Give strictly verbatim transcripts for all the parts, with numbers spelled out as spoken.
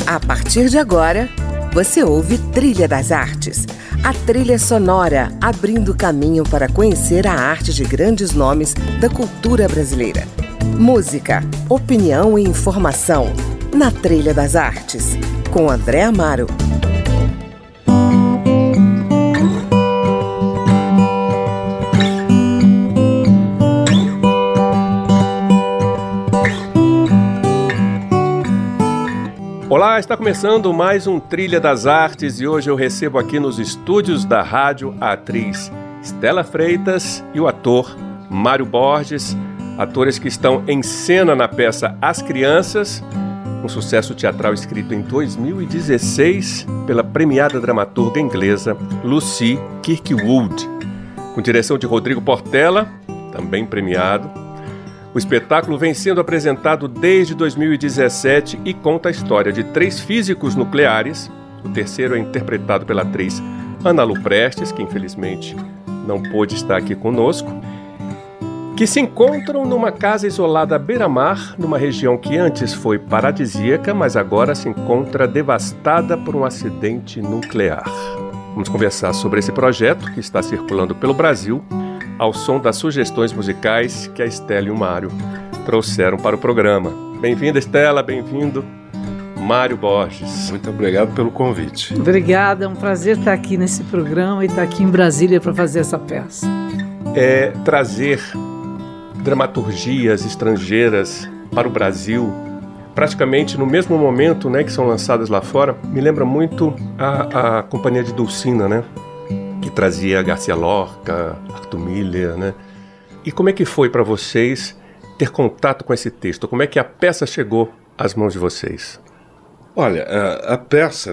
A partir de agora, você ouve Trilha das Artes, a trilha sonora abrindo caminho para conhecer a arte de grandes nomes da cultura brasileira. Música, opinião e informação na Trilha das Artes, com André Amaro. Olá, está começando mais um Trilha das Artes e hoje eu recebo aqui nos estúdios da rádio a atriz Stella Freitas e o ator Mário Borges, atores que estão em cena na peça As Crianças, um sucesso teatral escrito em dois mil e dezesseis pela premiada dramaturga inglesa Lucy Kirkwood, com direção de Rodrigo Portela, também premiado. O espetáculo vem sendo apresentado desde dois mil e dezessete e conta a história de três físicos nucleares. O terceiro é interpretado pela atriz Ana Lu Prestes, que infelizmente não pôde estar aqui conosco, que se encontram numa casa isolada à beira-mar, numa região que antes foi paradisíaca, mas agora se encontra devastada por um acidente nuclear. Vamos conversar sobre esse projeto que está circulando pelo Brasil, ao som das sugestões musicais que a Stella e o Mário trouxeram para o programa. Bem-vinda, Stella, bem-vindo, Mário Borges. Muito obrigado pelo convite. Obrigada, é um prazer estar aqui nesse programa e estar aqui em Brasília para fazer essa peça. É trazer dramaturgias estrangeiras para o Brasil, praticamente no mesmo momento, né, que são lançadas lá fora, me lembra muito a, a Companhia de Dulcina, né? Que trazia Garcia Lorca, Arthur Miller, né? E como é que foi para vocês ter contato com esse texto? Como é que a peça chegou às mãos de vocês? Olha, a, a peça,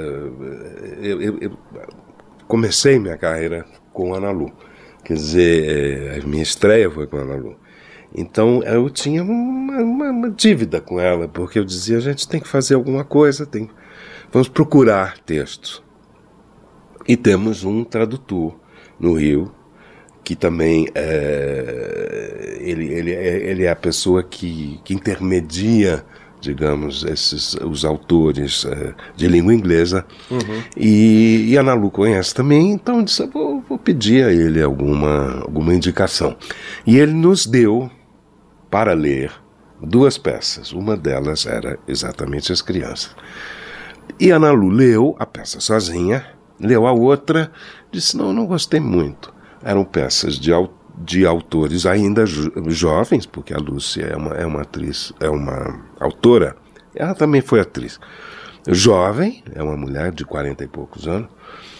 eu, eu, eu comecei minha carreira com Ana Lu, quer dizer, a minha estreia foi com Ana Lu. Então eu tinha uma, uma, uma dívida com ela, porque eu dizia, a gente tem que fazer alguma coisa, tem, vamos procurar textos. E temos um tradutor no Rio, que também é, ele, ele, ele é a pessoa que, que intermedia, digamos, esses, os autores é, de língua inglesa. Uhum. E, e a Ana Lu conhece também, então eu disse, vou, vou pedir a ele alguma, alguma indicação. E ele nos deu para ler duas peças, uma delas era exatamente As Crianças. E a Ana Lu leu a peça sozinha, leu a outra, disse, não, não gostei muito. Eram peças de, de autores ainda jo, jovens, porque a Lúcia é uma, é uma atriz, é uma autora, ela também foi atriz. Jovem, é uma mulher de quarenta e poucos anos,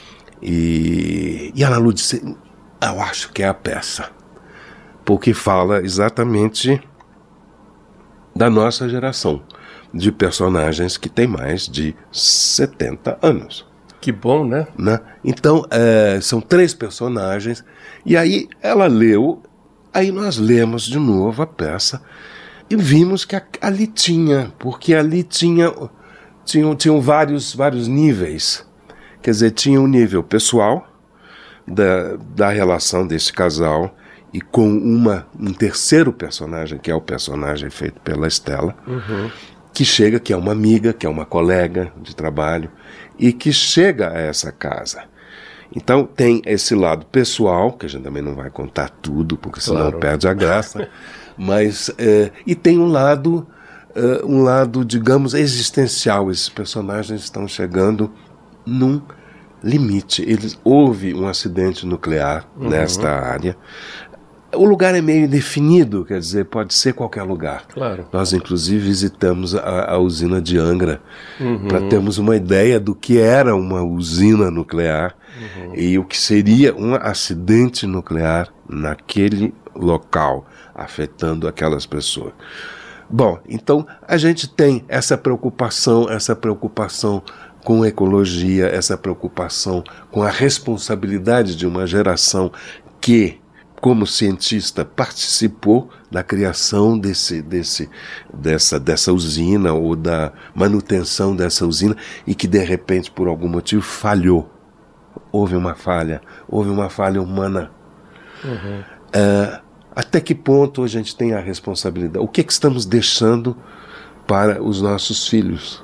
e, e a Ana Lu disse, eu acho que é a peça, porque fala exatamente da nossa geração, de personagens que têm mais de setenta anos. Que bom, né? né? Então, é, são três personagens, e aí ela leu, aí nós lemos de novo a peça, e vimos que ali tinha, porque ali tinha, tinham, tinham vários, vários níveis, quer dizer, tinha um nível pessoal, da, da relação desse casal, e com uma, um terceiro personagem, que é o personagem feito pela Stella, uhum. que chega, que é uma amiga, que é uma colega de trabalho, e que chega a essa casa. Então tem esse lado pessoal, que a gente também não vai contar tudo, porque senão claro. Perde a graça, mas, é, e tem um lado, é, um lado, digamos, existencial. Esses personagens estão chegando num limite. Eles, houve um acidente nuclear uhum. nesta área. O lugar é meio indefinido, quer dizer, pode ser qualquer lugar. Claro. Nós, inclusive, visitamos a, a usina de Angra, uhum. para termos uma ideia do que era uma usina nuclear uhum. e o que seria um acidente nuclear naquele local, afetando aquelas pessoas. Bom, então a gente tem essa preocupação, essa preocupação com ecologia, essa preocupação com a responsabilidade de uma geração que, como cientista, participou da criação desse, desse, dessa, dessa usina ou da manutenção dessa usina e que, de repente, por algum motivo, falhou. Houve uma falha, houve uma falha humana. Uhum. Uh, até que ponto a gente tem a responsabilidade? O que, é que estamos deixando para os nossos filhos?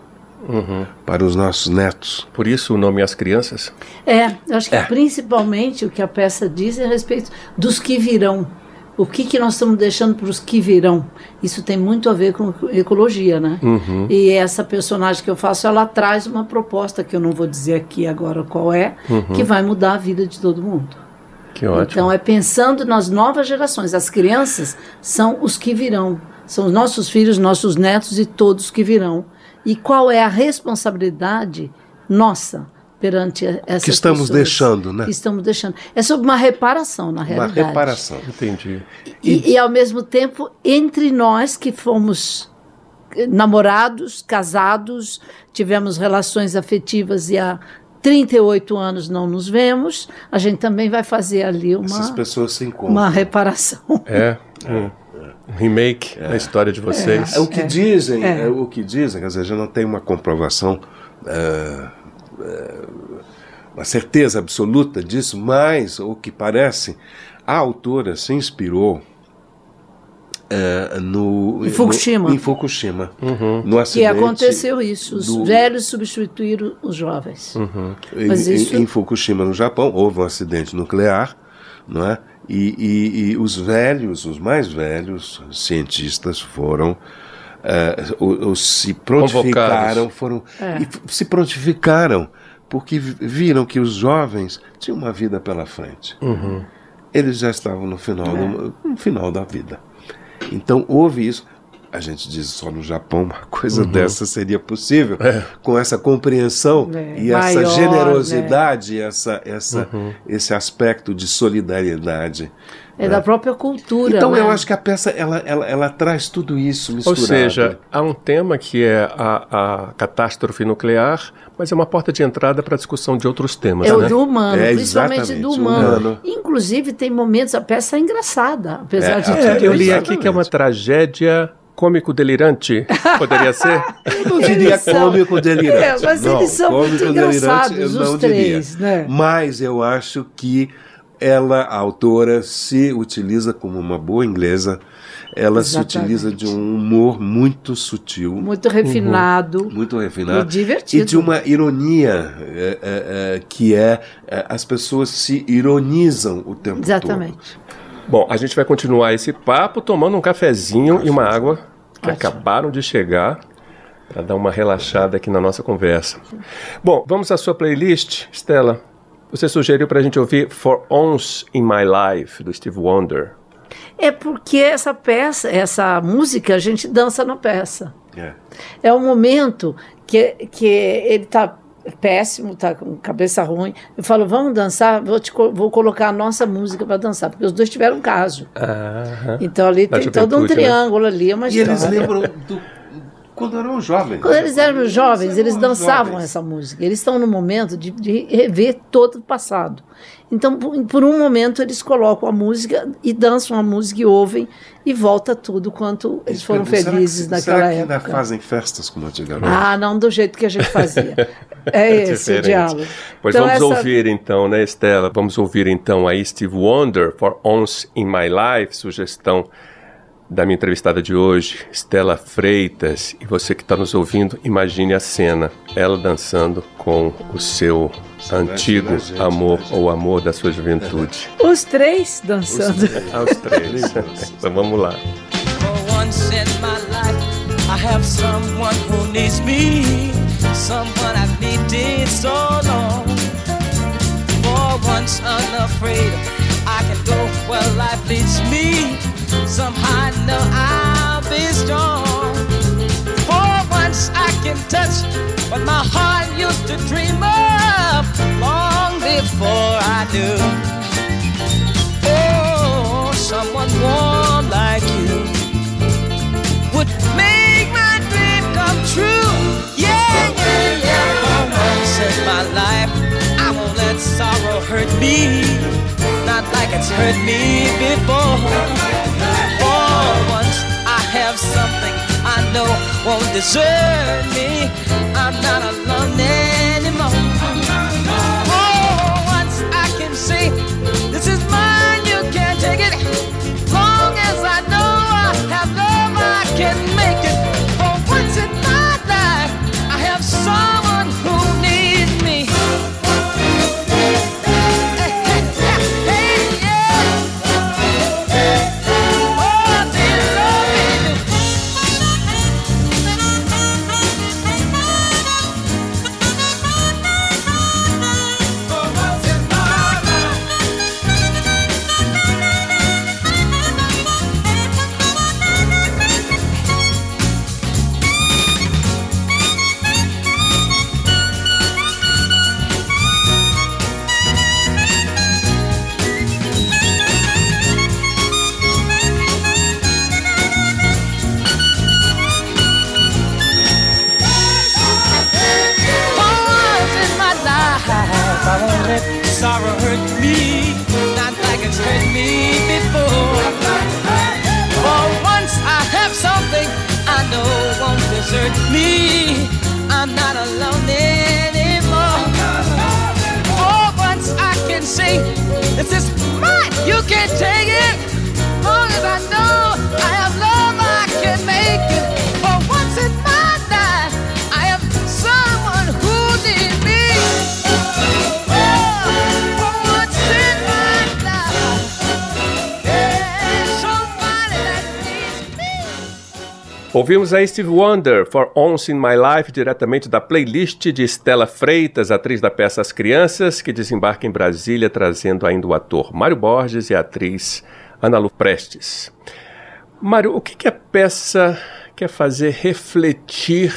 uhum. para os nossos netos. Por isso o nome As Crianças? É, eu acho que É. principalmente o que a peça diz é a respeito dos que virão. O que, que nós estamos deixando para os que virão? Isso tem muito a ver com ecologia, né? Uhum. E essa personagem que eu faço, ela traz uma proposta, que eu não vou dizer aqui agora qual é, Uhum. que vai mudar a vida de todo mundo. Que ótimo. Então é pensando nas novas gerações. As crianças são os que virão. São os nossos filhos, nossos netos e todos que virão. E qual é a responsabilidade nossa perante essas Que estamos pessoas deixando, né? Que estamos deixando. É sobre uma reparação, na Uma realidade. reparação. Entendi. E, e, ao mesmo tempo, entre nós que fomos namorados, casados, tivemos relações afetivas e há trinta e oito anos não nos vemos, a gente também vai fazer ali uma, Essas pessoas se encontram. uma reparação. É, um, um remake da história de vocês. É, o que É. dizem, É. é, o que dizem, quer dizer, já não tem uma comprovação, é, é, uma certeza absoluta disso, mas o que parece, a autora se inspirou é, no Em Fukushima. no, em Fukushima, Uhum. no Que acidente. aconteceu isso, os do- velhos substituíram os jovens. Uhum. Em, Mas em- isso- em Fukushima, no Japão, houve um acidente nuclear, não é? E, e- e os velhos, os mais velhos cientistas foram eh, o- o- se prontificaram, Convocados. foram É. e f- se prontificaram porque vi- viram que os jovens tinham uma vida pela frente. Uhum. Eles já estavam no final, do, no final da vida. Então houve isso. A gente diz só no Japão uma coisa dessa seria possível, É. com essa compreensão É, e essa maior, generosidade, essa, essa, esse aspecto de solidariedade. É da própria cultura. Então né? eu acho que a peça ela, ela, ela traz tudo isso Ou misturado. seja, há um tema que é a, a catástrofe nuclear, mas é uma porta de entrada para a discussão de outros temas, É né? o do humano, É, principalmente exatamente, do o humano. humano. Inclusive, tem momentos, a peça é engraçada, apesar É, de é, tudo. É, eu li isso. aqui que é uma tragédia cômico-delirante. Poderia ser? Eu não diria Eles são- cômico delirante. É, mas não, eles são muito cômico delirante engraçados, eu os não três, diria. né? Mas eu acho que ela, a autora, se utiliza como uma boa inglesa, ela Exatamente. se utiliza de um humor muito sutil, muito, Muito refinado refinado, e divertido. e de uma ironia é, é, é, que é, é, as pessoas se ironizam o tempo Exatamente. Bom, a gente vai continuar esse papo tomando um cafezinho e uma água que Ótimo. acabaram de chegar para dar uma relaxada aqui na nossa conversa. Bom, vamos à sua playlist, Stella. Você sugeriu para a gente ouvir For Once in My Life, do Steve Wonder. É porque essa peça, essa música, a gente dança na peça. todo. É. É um momento que, que ele está péssimo, está com cabeça ruim. Eu falo, vamos dançar, vou, te, co- vou colocar a nossa música para dançar, porque os dois tiveram um caso. Aham. Então ali Da tem todo um juventude, né? triângulo ali, é uma E eles história. lembram do, quando eram jovens. Quando eles eram jovens, eram eles dançavam jovens. essa música. Eles estão no momento de, de rever todo o passado. Então, por, por um momento, eles colocam a música e dançam a música e ouvem e volta tudo quanto eles foram Será que- felizes naquela será que época. ainda fazem festas como antigamente? Ah, não do jeito que a gente fazia. É esse o Diferente. diálogo. Pois Então, vamos essa- ouvir então, né, Stella? Vamos ouvir então aí Steve Wonder, For Once in My Life, sugestão da minha entrevistada de hoje, Stella Freitas. E você que está nos ouvindo, imagine a cena, ela dançando com o seu antigo imagina a gente, amor imagina. ou amor da sua juventude. Os três dançando. Aos três. Então vamos lá. For once in my life, I have someone who needs me, someone I've needed so long. For once unafraid, I can go where life leads me. Somehow I know I'll be strong. For once I can touch what my heart used to dream of long before I knew. Oh, someone warm like you would make my dream come true. Yeah, yeah, yeah. For once in my life, I won't let sorrow hurt me, not like it's hurt me before. For once, I have something I know won't desert me. I'm not alone anymore. For once, I can say, this is mine, you can't take it. Long as I know I have love, I can make it. For once in my life, I have sorrow hurt me, not like it's hurt me before. For once I have something I know won't desert me. I'm not alone anymore. For once I can say, this is mine, you can't take it. Long as I know I have love, I can make it. For once in my life, I have someone who needs me. Oh, for once in my life, there's somebody that needs me. Ouvimos a Stevie Wonder, For Once in My Life, diretamente da playlist de Estela Freitas, atriz da peça As Crianças, que desembarca em Brasília, trazendo ainda o ator Mário Borges e a atriz Ana Lu Prestes. Mário, o que, que a peça quer fazer refletir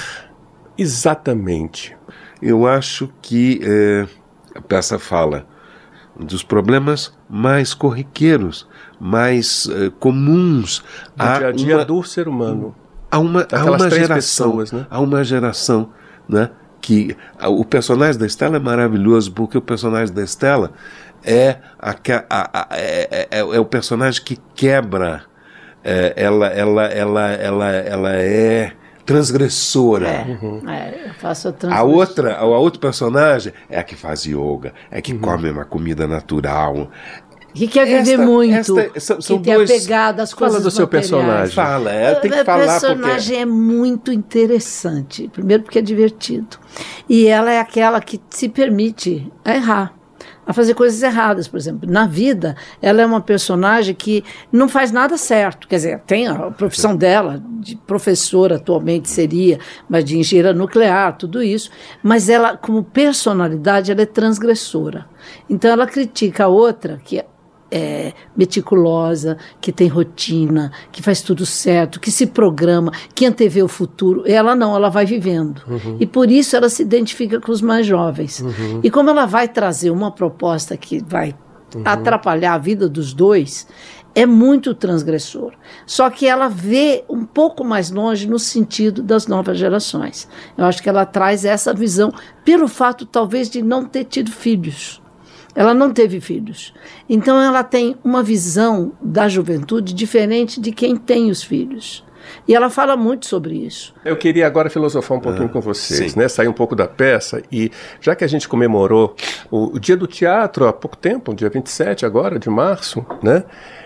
exatamente? Eu acho que é, a peça fala dos problemas mais corriqueiros, mais é, comuns. Do dia a dia uma, do ser humano. Há uma, há uma geração, pessoas, né? há uma geração, né, que o personagem da Estela é maravilhoso, porque o personagem da Estela é, a, a, a, é, é, é o personagem que quebra, é, ela, ela, ela, ela, ela é transgressora. É, uhum. é, eu faço a transgressão. A outra, a outra personagem é a que faz yoga, é que uhum. come uma comida natural. Que quer viver esta, muito, esta, são, são que dois... tem apegado às coisas Fala do seu personagem. Fala, é, tem que o falar porque... O personagem é muito interessante. Primeiro porque é divertido. E ela é aquela que se permite a errar, a fazer coisas erradas, por exemplo. Na vida, ela é uma personagem que não faz nada certo. Quer dizer, tem a profissão dela, de professora atualmente seria, mas de engenheira nuclear, tudo isso. Mas ela, como personalidade, ela é transgressora. Então ela critica a outra, que é É, meticulosa, que tem rotina, que faz tudo certo, que se programa, que antevê o futuro. Ela não, ela vai vivendo. Uhum. E por isso ela se identifica com os mais jovens. Uhum. E como ela vai trazer uma proposta que vai uhum. atrapalhar a vida dos dois, é muito transgressor. Só que ela vê um pouco mais longe no sentido das novas gerações. Eu acho que ela traz essa visão pelo fato, talvez, de não ter tido filhos. Ela não teve filhos. Então, ela tem uma visão da juventude diferente de quem tem os filhos. E ela fala muito sobre isso. Eu queria agora filosofar um pouquinho ah, com vocês, sim. né? Sair um pouco da peça. E já que a gente comemorou o, o Dia do Teatro há pouco tempo, dia vinte e sete agora, de março, né?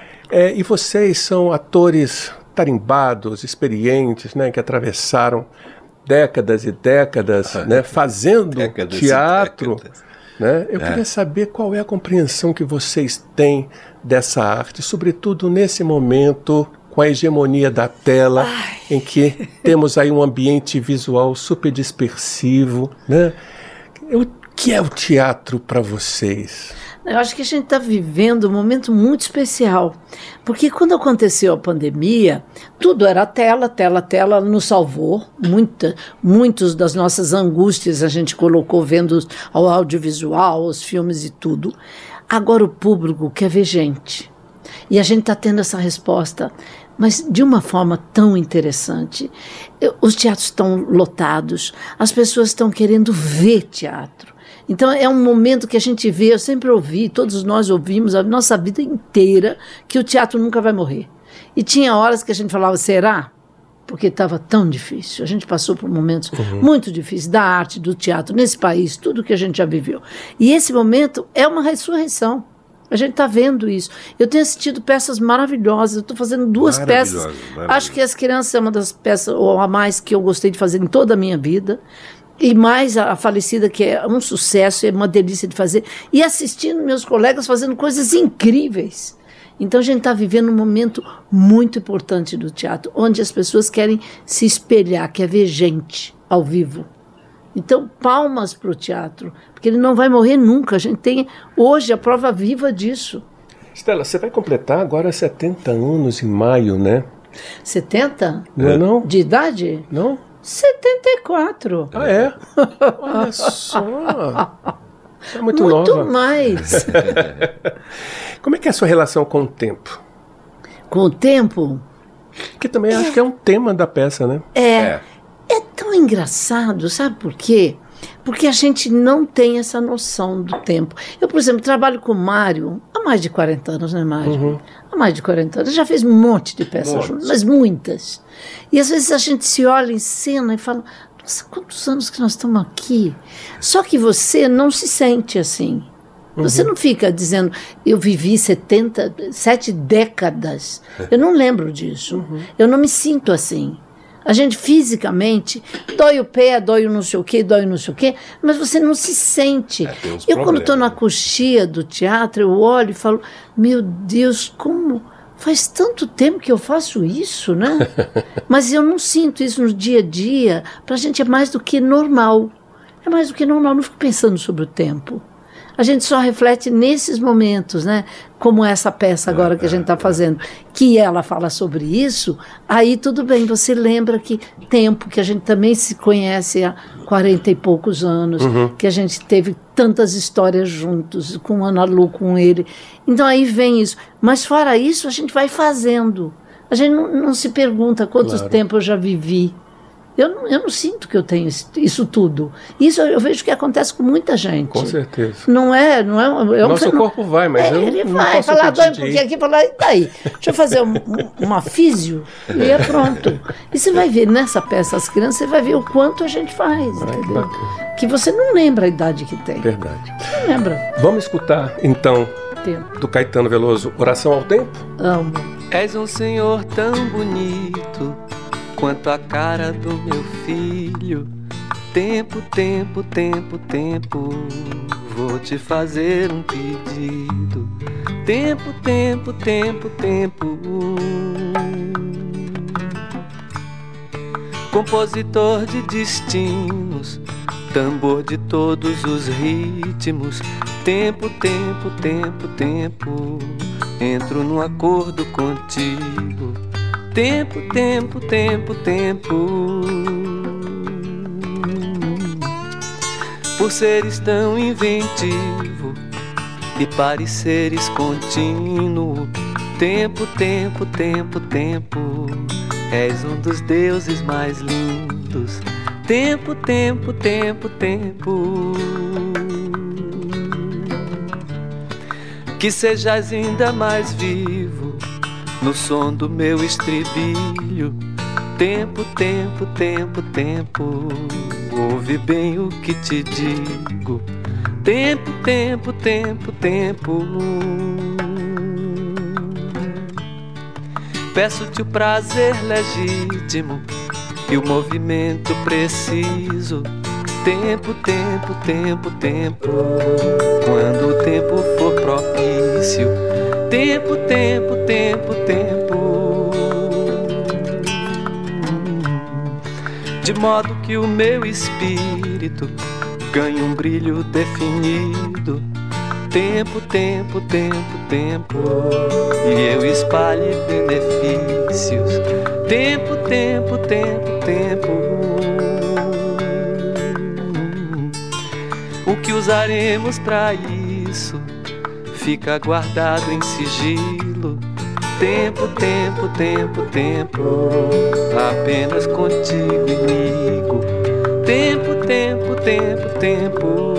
É, e vocês são atores tarimbados, experientes, né? Que atravessaram décadas e décadas, ah, né? Fazendo décadas teatro. Né? Eu é. queria saber qual é a compreensão que vocês têm dessa arte, sobretudo nesse momento com a hegemonia da tela, Ai. em que temos aí um ambiente visual super dispersivo. Né? O que é o teatro para vocês? Eu acho que a gente está vivendo um momento muito especial, porque quando aconteceu a pandemia, tudo era tela, tela, tela, nos salvou. Muita, muitas das nossas angústias a gente colocou vendo ao audiovisual, os filmes e tudo. Agora o público quer ver gente. E a gente está tendo essa resposta, mas de uma forma tão interessante. Os teatros estão lotados, as pessoas estão querendo ver teatro. Então é um momento que a gente vê, eu sempre ouvi, todos nós ouvimos a nossa vida inteira que o teatro nunca vai morrer. E tinha horas que a gente falava, será? Porque estava tão difícil. A gente passou por momentos uhum. muito difíceis da arte, do teatro, nesse país, tudo que a gente já viveu. E esse momento é uma ressurreição. A gente está vendo isso. Eu tenho assistido peças maravilhosas, eu estou fazendo duas peças. Acho que As Crianças é uma das peças, ou a mais, que eu gostei de fazer em toda a minha vida. E mais a, a Falecida, que é um sucesso, é uma delícia de fazer. E assistindo meus colegas fazendo coisas incríveis. Então a gente está vivendo um momento muito importante do teatro, onde as pessoas querem se espelhar, quer ver gente ao vivo. Então, palmas para o teatro, porque ele não vai morrer nunca. A gente tem hoje a prova viva disso. Estela, você vai completar agora setenta anos em maio, né? setenta? Não é não? De idade? Não? setenta e quatro. Ah, é? Olha só. Você é muito, muito nova. mais. Como é que é a sua relação com o tempo? Com o tempo? Que também é. acho que é um tema da peça, né? É. É, é tão engraçado, sabe por quê? Porque a gente não tem essa noção do tempo. Eu, por exemplo, trabalho com o Mário há mais de quarenta anos, né, Mário? Uhum. Há mais de quarenta anos. Já fez um monte de peças juntos, mas muitas. E às vezes a gente se olha em cena e fala, nossa, quantos anos que nós estamos aqui? Só que você não se sente assim. Você uhum. não fica dizendo, eu vivi setenta, sete décadas. Eu não lembro disso. Uhum. Eu não me sinto assim. A gente fisicamente, dói o pé, dói o não sei o quê, dói o não sei o quê, mas você não se sente. É, eu, quando estou na coxia do teatro, eu olho e falo, meu Deus, como faz tanto tempo que eu faço isso, né? Mas eu não sinto isso no dia a dia. Para a gente é mais do que normal. É mais do que normal, eu não fico pensando sobre o tempo. A gente só reflete nesses momentos, né? Como essa peça agora que a gente está fazendo, que ela fala sobre isso, aí tudo bem, você lembra que tempo, que a gente também se conhece há quarenta e poucos anos, uhum. que a gente teve tantas histórias juntos, com Ana Lu, com ele. Então aí vem isso. Mas fora isso, a gente vai fazendo. A gente não, não se pergunta quantos claro. tempos eu já vivi. Eu não, eu não sinto que eu tenho isso tudo. Isso eu vejo que acontece com muita gente. Com certeza. Não é... Não é, é Nosso um, corpo vai, mas é, eu ele não vai posso falar, dói um pedir. pouquinho aqui, falar, e daí? Deixa eu fazer um, um, uma físio e é pronto. E você vai ver nessa peça, as crianças, você vai ver o quanto a gente faz, Ai, entendeu? Que, que você não lembra a idade que tem. Verdade. Não lembra. Vamos escutar, então, Tempo. do Caetano Veloso, Oração ao Tempo? Amo. És um senhor tão bonito quanto a cara do meu filho. Tempo, tempo, tempo, tempo, vou te fazer um pedido. Tempo, tempo, tempo, tempo. Compositor de destinos, tambor de todos os ritmos. Tempo, tempo, tempo, tempo, entro num acordo contigo. Tempo, tempo, tempo, tempo. Por seres tão inventivo e pareceres contínuo. Tempo, tempo, tempo, tempo, és um dos deuses mais lindos. Tempo, tempo, tempo, tempo. Que sejas ainda mais vivo no som do meu estribilho. Tempo, tempo, tempo, tempo, ouve bem o que te digo. Tempo, tempo, tempo, tempo. Peço-te o prazer legítimo e o movimento preciso. Tempo, tempo, tempo, tempo, quando o tempo for propício. Tempo, tempo, tempo, tempo. De modo que o meu espírito ganhe um brilho definido. Tempo, tempo, tempo, tempo, e eu espalhe benefícios. Tempo, tempo, tempo, tempo. O que usaremos pra isso fica guardado em sigilo. Tempo, tempo, tempo, tempo, apenas contigo, amigo. Tempo, tempo, tempo, tempo.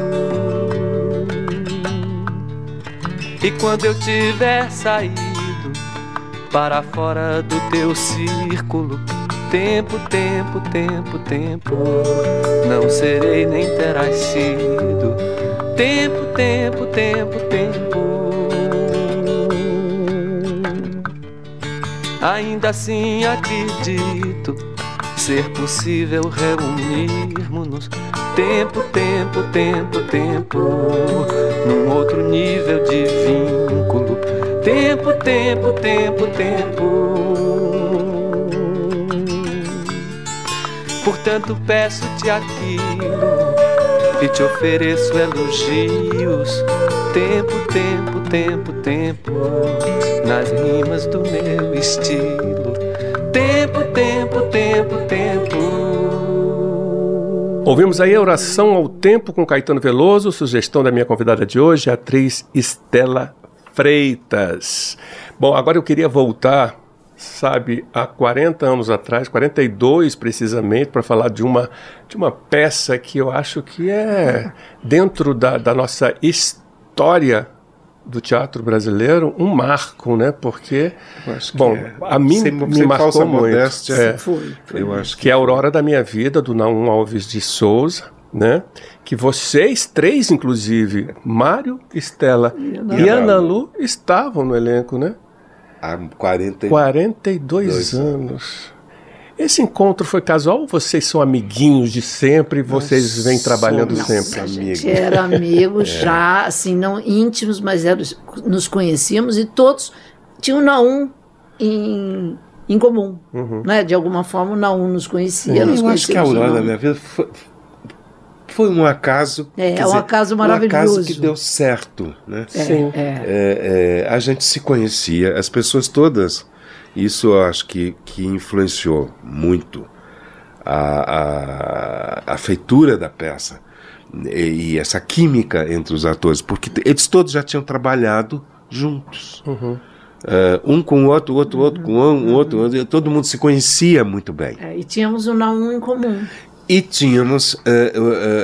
E quando eu tiver saído para fora do teu círculo, tempo, tempo, tempo, tempo, não serei nem terás sido. Tempo, tempo, tempo, tempo. Ainda assim acredito ser possível reunirmos-nos. Tempo, tempo, tempo, tempo, num outro nível de vínculo. Tempo, tempo, tempo, tempo. Portanto peço-te aquilo e te ofereço elogios. Tempo, tempo, tempo, tempo, nas rimas do meu estilo. Tempo, tempo, tempo, tempo. Ouvimos aí a Oração ao Tempo com Caetano Veloso, sugestão da minha convidada de hoje, a atriz Estela Freitas. Bom, agora eu queria voltar, sabe, há quarenta anos atrás, quarenta e dois precisamente, para falar de uma, de uma peça que eu acho que é, dentro da, da nossa história do teatro brasileiro, um marco, né? Porque, bom, é. a mim sem, me sem marcou muito. Modéstia, é, foi, foi. Eu acho que, que é a Aurora da Minha Vida, do Naum Alves de Souza, né? Que vocês três, inclusive, Mário, Estela e, e Ana Lu, estavam no elenco, né? Há quarenta, quarenta e dois anos. Esse encontro foi casual ou vocês são amiguinhos de sempre e vocês Nós vêm trabalhando sempre? A gente era amigos é. já, assim, não íntimos, mas era, nos conhecíamos e todos tinham o Naum em, em comum. Uhum. Né? De alguma forma o Naum nos conhecia. Uhum. Nos Eu acho que a Aurora da Minha Vida foi, foi um acaso. É, é um acaso maravilhoso. Um acaso que deu certo. Né? É, Sim. É. É, é, a gente se conhecia, as pessoas todas. Isso eu acho que, que influenciou muito a, a, a feitura da peça e, e essa química entre os atores, porque eles todos já tinham trabalhado juntos. Uhum. Uh, um com o outro, o outro, uhum. outro com um, um outro, outro, todo mundo se conhecia muito bem. É, e tínhamos o Naum em comum. E tínhamos uh, uh,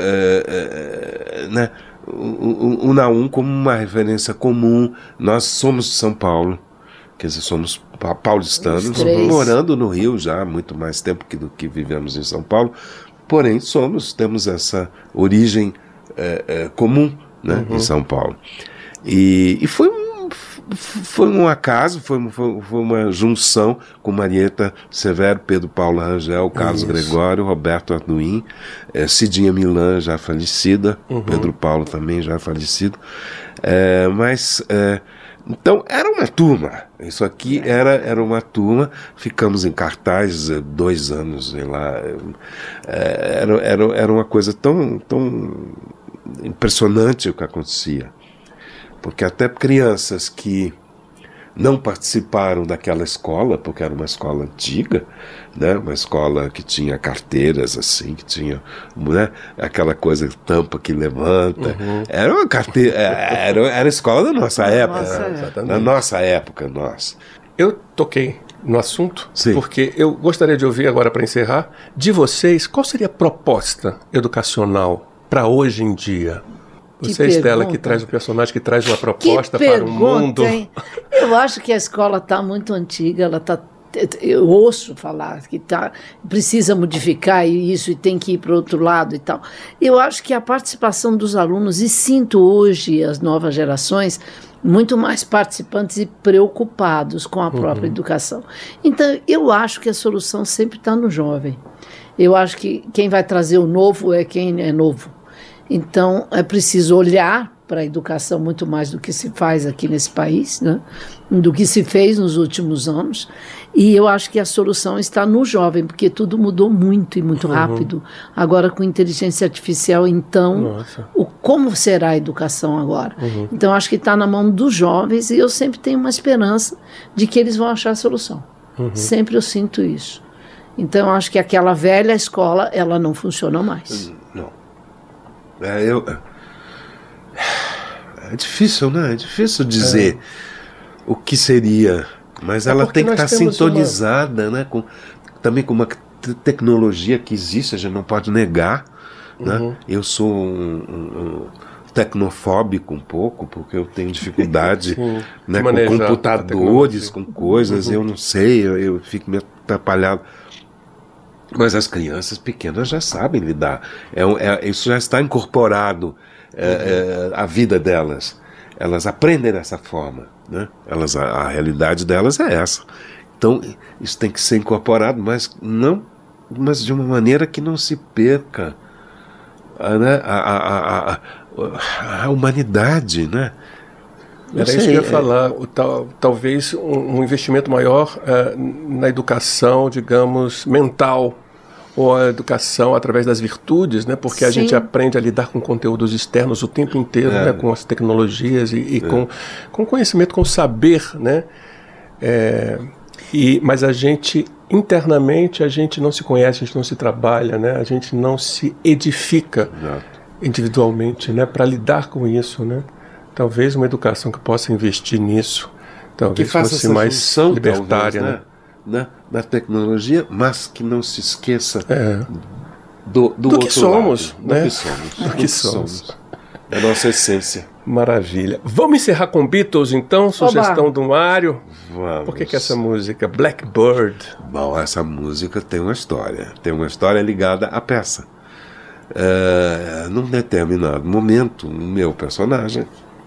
uh, uh, né, o, o, o Naum como uma referência comum. Nós somos de São Paulo. Quer dizer, somos paulistanos, morando no Rio já há muito mais tempo que do que vivemos em São Paulo, porém somos, temos essa origem é, é, comum, né, uhum. em São Paulo. E, e foi, um, foi um acaso, foi, foi, foi uma junção com Marieta Severo, Pedro Paulo Rangel, Carlos Isso. Gregório, Roberto Arduin, é, Cidinha Milan, já falecida, uhum. Pedro Paulo também já falecido, é, mas... É, então, era uma turma. Isso aqui era, era uma turma. Ficamos em cartaz dois anos, sei lá. Era, era, era uma coisa tão, tão impressionante o que acontecia. Porque até crianças que não participaram daquela escola, porque era uma escola antiga, né? Uma escola que tinha carteiras assim, que tinha, né? Aquela coisa tampa que levanta. Uhum. Era uma carteira, era, era a escola da nossa época. Nossa, da nossa época, nós. Eu toquei no assunto, Sim. porque eu gostaria de ouvir agora, para encerrar, de vocês, qual seria a proposta educacional para hoje em dia? Você, que Estela, pergunta. Que traz o personagem, que traz uma proposta que para o mundo. Hein? Eu acho que a escola está muito antiga, ela está. Eu ouço falar que tá, precisa modificar isso e tem que ir para o outro lado e tal. Eu acho que a participação dos alunos, e sinto hoje as novas gerações muito mais participantes e preocupados com a própria uhum. educação. Então, eu acho que a solução sempre está no jovem. Eu acho que quem vai trazer o novo é quem é novo. Então, é preciso olhar para a educação muito mais do que se faz aqui nesse país, né? Do que se fez nos últimos anos. E eu acho que a solução está no jovem, porque tudo mudou muito e muito uhum. rápido. Agora, com inteligência artificial, então, o, como será a educação agora? Uhum. Então, acho que está na mão dos jovens e eu sempre tenho uma esperança de que eles vão achar a solução. Uhum. Sempre eu sinto isso. Então, acho que aquela velha escola, ela não funciona mais. Não. É, eu, é difícil, né? É difícil dizer é. o que seria, mas é ela tem que estar sintonizada, uma... né? Com, também com uma tecnologia que existe, a gente não pode negar. Uhum. Né? Eu sou um, um, um tecnofóbico um pouco, porque eu tenho dificuldade né, com computadores, com coisas, uhum. eu não sei, eu, eu fico meio atrapalhado. Mas as crianças pequenas já sabem lidar. É, é, isso já está incorporado é, uhum. é, à vida delas. Elas aprendem dessa forma. Né? Elas, a, a realidade delas é essa. Então, isso tem que ser incorporado, mas, não, mas de uma maneira que não se perca a, né? a, a, a, a humanidade. Né? Era sei, isso que eu ia é... falar, o, tal, talvez um, um investimento maior uh, na educação, digamos, mental, ou a educação através das virtudes, né? Porque Sim. a gente aprende a lidar com conteúdos externos o tempo inteiro, é. né? Com as tecnologias e, e é. com, com conhecimento, com saber, né? É, e, mas a gente, internamente, a gente não se conhece, a gente não se trabalha, né? A gente não se edifica Exato. individualmente, né? Para lidar com isso, né? Talvez uma educação que possa investir nisso, talvez que faça fosse essa mais junção, libertária, talvez, né? né? na, na tecnologia, mas que não se esqueça É. do, do, Do outro que somos, lado, né? do que somos, Do que somos. da nossa essência. Maravilha. Vamos encerrar com Beatles, então? Sugestão do Mário. Vamos. Por que, que essa música? Blackbird. Bom, essa música tem uma história. Tem uma história ligada à peça. É, num determinado momento, o meu personagem,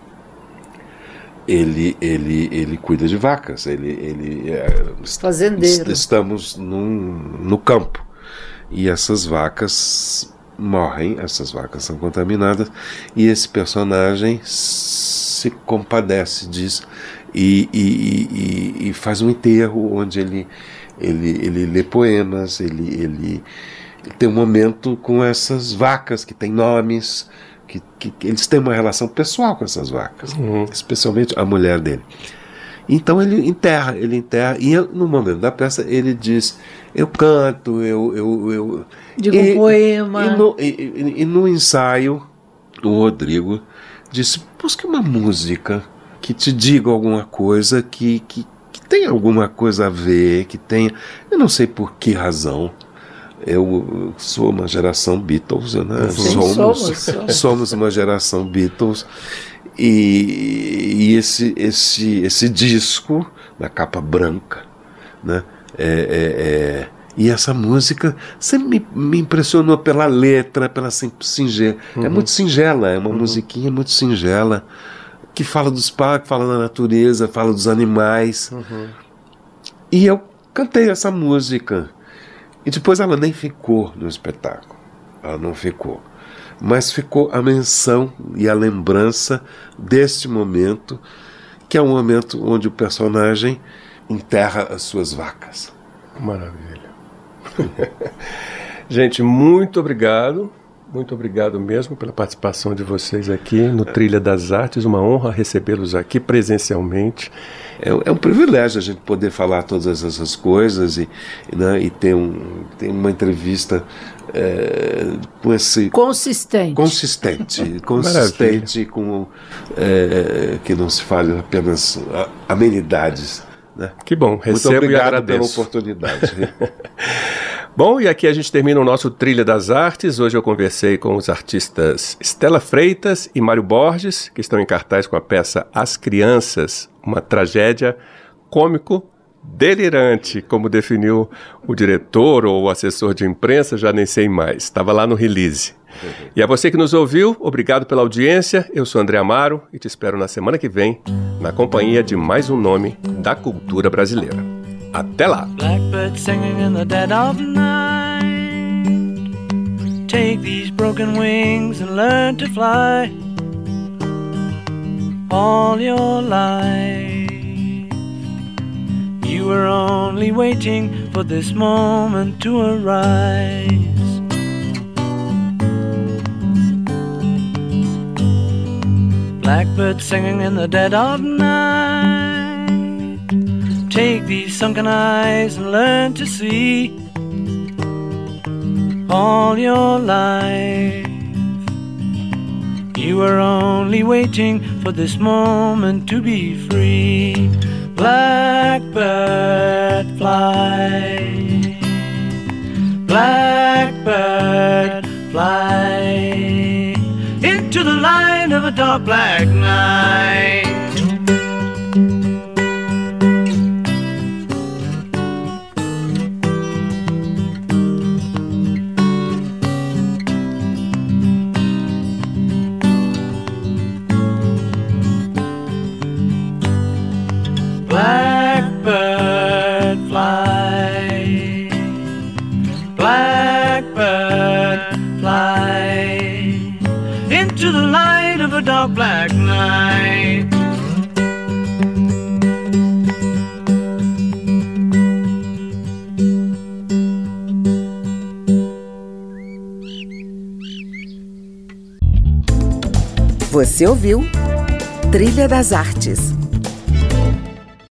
ele, ele, ele cuida de vacas. Ele, ele é, Fazendeiro. Estamos num, no campo. E essas vacas morrem, essas vacas são contaminadas, e esse personagem se compadece disso e, e, e, e faz um enterro onde ele, ele, ele lê poemas, ele, ele, ele tem um momento com essas vacas que têm nomes, que, que, que eles têm uma relação pessoal com essas vacas, Uhum. especialmente a mulher dele. Então ele enterra, ele enterra, e no momento da peça ele diz: eu canto, eu... eu, eu Digo e, um poema. E no, e, e, e no ensaio, o Rodrigo disse: busque uma música que te diga alguma coisa, que, que, que tenha alguma coisa a ver, que tenha... Eu não sei por que razão. Eu sou uma geração Beatles, né? Sim, somos, somos, somos. somos uma geração Beatles. E, e esse, esse, esse disco, na capa branca, né? É, é, é, e essa música sempre me, me impressionou pela letra, pela sim- singela. Uhum. É muito singela, é uma Uhum. musiquinha muito singela, que fala dos parques, fala da natureza, fala dos animais. Uhum. E eu cantei essa música. E depois ela nem ficou no espetáculo. Ela não ficou. Mas ficou a menção e a lembrança deste momento, que é um momento onde o personagem enterra as suas vacas. Maravilha. Gente, muito obrigado. Muito obrigado mesmo pela participação de vocês aqui no Trilha das Artes. Uma honra recebê-los aqui presencialmente. É, é um privilégio a gente poder falar todas essas coisas e, né, e ter, um, ter uma entrevista é, com esse... Consistente. Consistente, consistente, com, é, que não se fale apenas a- amenidades. Né? Que bom, Muito recebo e obrigado pela agradeço. oportunidade. Bom, e aqui a gente termina o nosso Trilha das Artes. Hoje eu conversei com os artistas Estela Freitas e Mário Borges, que estão em cartaz com a peça As Crianças, uma tragédia cômico delirante, como definiu o diretor ou o assessor de imprensa, já nem sei mais. Estava lá no release. E a você que nos ouviu, obrigado pela audiência. Eu sou André Amaro e te espero na semana que vem, na companhia de mais um nome da cultura brasileira. Até lá! Blackbird singing in the dead of night. Take these broken wings and learn to fly. All your life you were only waiting for this moment to arise. Blackbird singing in the dead of night. Take these sunken eyes and learn to see. All your life you were only waiting for this moment to be free. Blackbird fly, blackbird fly into the light of a dark black night. Blackbird fly, blackbird fly into the light of a dark black night. Você ouviu Trilha das Artes.